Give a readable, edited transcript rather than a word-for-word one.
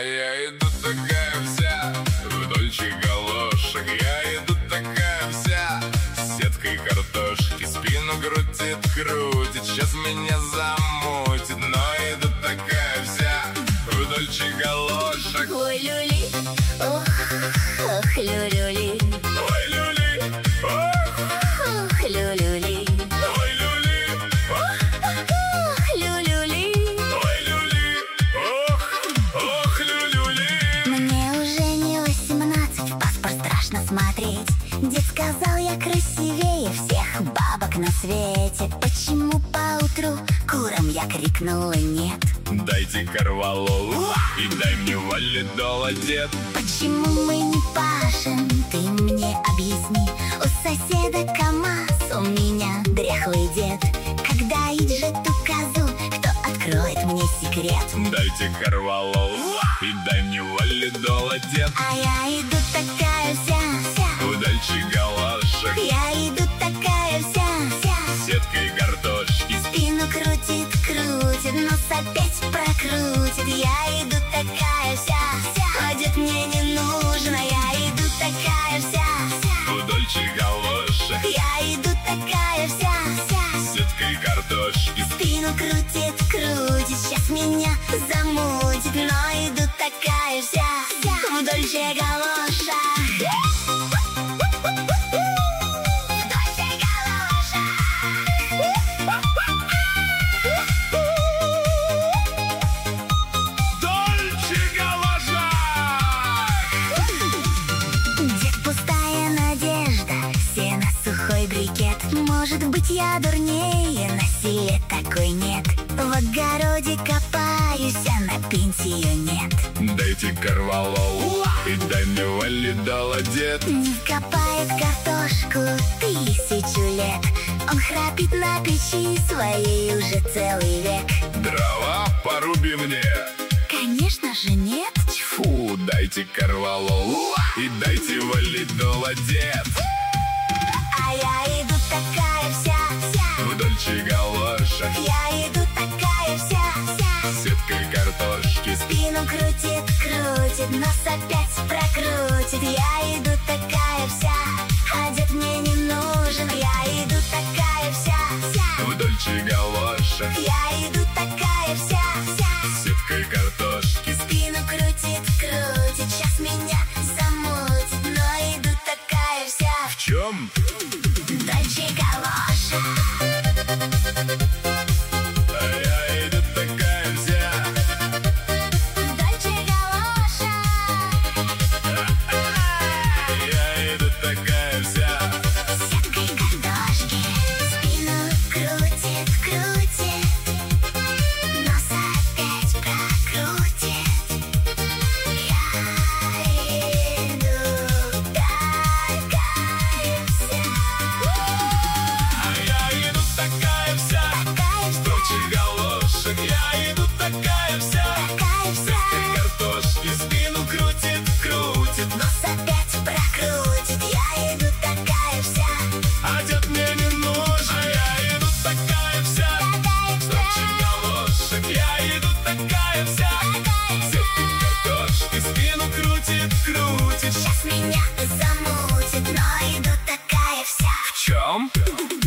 я иду такая вся в дольче галошах. Я иду такая вся с сеткой картошки. Спину крутит, сейчас меня замутит. Но иду такая вся в дольче галошах. Ой, люли, ох, ох, люли, ой, люли, ох, ох, люли, ой, люли, ох, люли. ой, люли, ох, люли. Мне уже не 18, в паспорт страшно смотреть. Дед сказал, я красивее всех бабок на свете. Почему поутру курам я крикнула нет? Дайте корвалолу и дай мне валидола, дед. Почему мы не пашем, ты мне объясни. У соседа КамАЗ, у меня дряхлый дед. Когда ежет ту козу, кто откроет мне секрет? Дайте корвалолу и дай мне валидола, дед. А я иду такая вся В дальче галошах, я иду такая вся с сеткой картошки. спину крутит, нос опять прокрутит. Я иду такая вся а дед мне не нужно. Я иду такая вся В дольче галошах, я иду такая вся с сеткой картошки. спину крутит, сейчас меня замутит. Но иду такая вся в дольче галошах. Дольче галошах! Дед пустая надежда, сено сухой брикет. Может быть, я дурнее, на силе такой нет. В огороде копаюсь, а на пенсию нет. Дайте корвалолу и дай мне валидола, дед. Не копает картошку 1000 лет. Он храпит на печи своей уже целый век. Дрова поруби мне. Конечно же нет. Тьфу, дайте корвалолу и дайте валидола, дед. А я иду такая вся В дольче галошах, я иду такая вся с сеткой картошки. спину крутит, нос опять прокрутит. Я иду такая вся а дед мне не нужен. Я иду такая вся В дольче галошах, я иду такая вся с сеткой картошки. спину крутит, сейчас меня замутит. Но иду такая вся В чем? дольче галошах. А я иду такая вся Дольче галошах. Я иду такая вся Сеткой картошки спину крутит, нос опять прокрутит. Я иду такая вся А я иду такая вся В дольче галошах, я иду такая вся такая с вся сеткой картошки. Спину крутит, нос опять прокрутит. Я иду такая вся а дед мне не нужен. А я иду такая вся В дольче галошах, я иду такая вся с сеткой картошки. Спину крутит сейчас меня замутит. Но иду такая вся В чем?